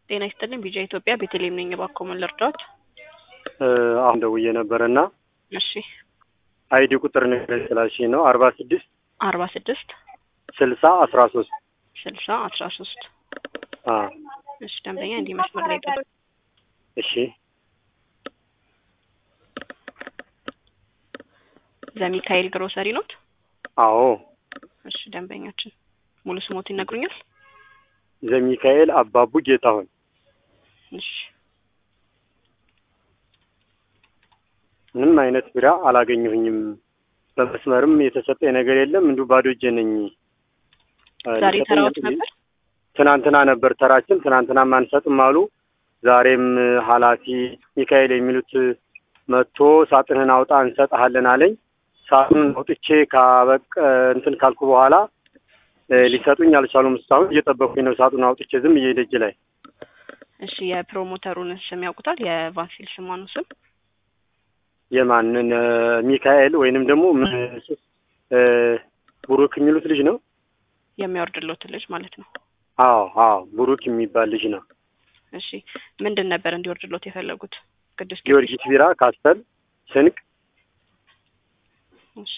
ጤና ይስጥልኝ ቢጃ ኢትዮጵያ ቤተልሔም ነኝ። እባክዎ ምን ልርዳዎት? አሁን ደውዬ ነበርና እሺ አይዲ ቁጥር ስለሽኝ ነው 46 46 60 13 60 13 እሺ ደንበኛ እንዲህ መስመር ላይ ጠብቅ። እሺ ዘሚካኤል ግሮሰሪ ኖት? አዎ። እሺ ደንበኛችን ሙሉ ስሞት ይነግሩኛል? ዘሚካኤል አባቡ ጌታሁን። እሺ ምንም አይነት ብራ አላገኘሁኝም። በመስመርም የተሰጠኝ ነገር የለም። እንዱ ባዶ እጄ ነኝ። ዛሬ ተራውት ነበር? ትናንትና ነበር ተራችን። ትናንትና ማንሰጥም አሉ። ዛሬም ኃላፊ ሚካኤል የሚሉት መጥቶ ሳጥንን አውጣ እንሰጣለን አለኝ። ሳጥኑን አውጥቼ ካበቀ እንትን ካልኩ በኋላ ሊሰጡኝ አልቻሉም። እስካሁን እየጠበኩኝ ነው። ሳጥኑን አውጥቼ ዝም እየደጅ ላይ። እሺ የፕሮሞተሩን ስም ያውቁታል? የቫንሲል ስሟን ስም የማንን? ሚካኤል ወይንም ደግሞ ቡሩክ የሚሉት ልጅ ነው የሚያወርድልዎት ልጅ ማለት ነው? አዎ ቡሩክ የሚባል ልጅ ነው። እሺ ምንድን ነበር እንዲወርድልዎት የፈለጉት? ቅዱስ ጊዮርጊስ ቢራ፣ ካስተል፣ ስንቅ። እሺ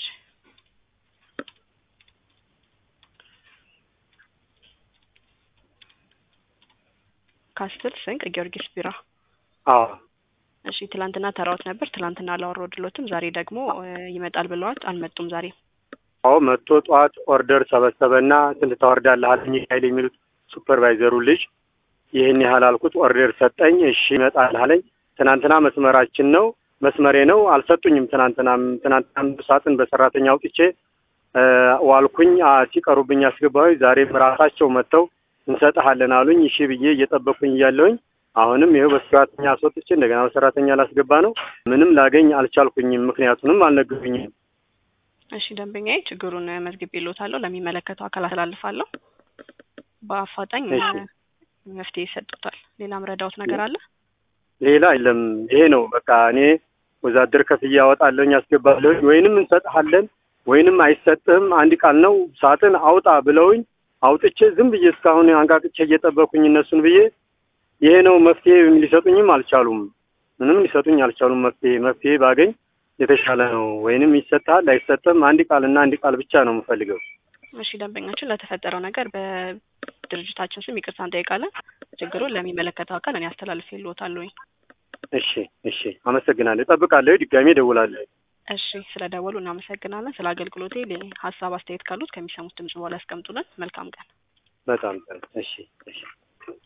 ካስተል፣ ስንቅ፣ ጊዮርጊስ ቢራ። እሺ ትላንትና ተራውት ነበር። ትላንትና አላወረድልዎትም። ዛሬ ደግሞ ይመጣል ብለዋት አልመጡም ዛሬ? አዎ መጥቶ ጧት ኦርደር ሰበሰበና ስንት ታወርዳለህ አለኝ። ሚካኤል የሚሉት ሱፐርቫይዘሩ ልጅ ይሄን ያህል አልኩት። ኦርደር ሰጠኝ። እሺ ይመጣል አለኝ። ትናንትና መስመራችን ነው መስመሬ ነው አልሰጡኝም። ትናንትና ሳጥን በሰራተኛ አውጥቼ ዋልኩኝ። ሲቀሩብኝ አስገባሁ። ዛሬም ራሳቸው መጥተው እንሰጣለን አሉኝ። እሺ ብዬ እየጠበኩኝ እያለሁኝ አሁንም ይሄው በሰራተኛ አስወጥቼ እንደገና በሰራተኛ ላስገባ ነው። ምንም ላገኝ አልቻልኩኝም። ምክንያቱንም አልነገሩኝም። እሺ ደንበኛዬ ችግሩን መዝግቤልዎታለሁ። ለሚመለከተው አካል አስተላልፋለሁ። በአፋጣኝ መፍትሄ ይሰጡታል። ሌላም ረዳዎት ነገር አለ? ሌላ የለም። ይሄ ነው በቃ። እኔ ወዛደር ከፍዬ አወጣለሁኝ አስገባለሁኝ። ወይንም እንሰጥሃለን ወይንም አይሰጥህም አንድ ቃል ነው። ሳጥን አውጣ ብለውኝ አውጥቼ ዝም ብዬ እስካሁን አንጋቅቼ እየጠበኩኝ እነሱን ብዬ ይሄ ነው መፍትሄ ሊሰጡኝም አልቻሉም። ምንም ሊሰጡኝ አልቻሉም። መፍትሄ ባገኝ የተሻለ ነው። ወይንም ይሰጣል አይሰጥም አንድ ቃልና አንድ ቃል ብቻ ነው የምፈልገው። እሺ ደንበኛችን ለተፈጠረው ነገር በድርጅታችን ስም ይቅርታ እንጠይቃለን። ችግሩን ለሚመለከተው አካል እኔ አስተላልፌልዎታለሁ። እሺ አመሰግናለሁ። እጠብቃለሁ። ድጋሜ እደውላለሁ። እሺ ስለደወሉ እናመሰግናለን። ስለ አገልግሎቴ ሀሳብ አስተያየት ካሉት ከሚሰሙት ድምጽ በኋላ ያስቀምጡልን። መልካም ቀን። በጣም እሺ።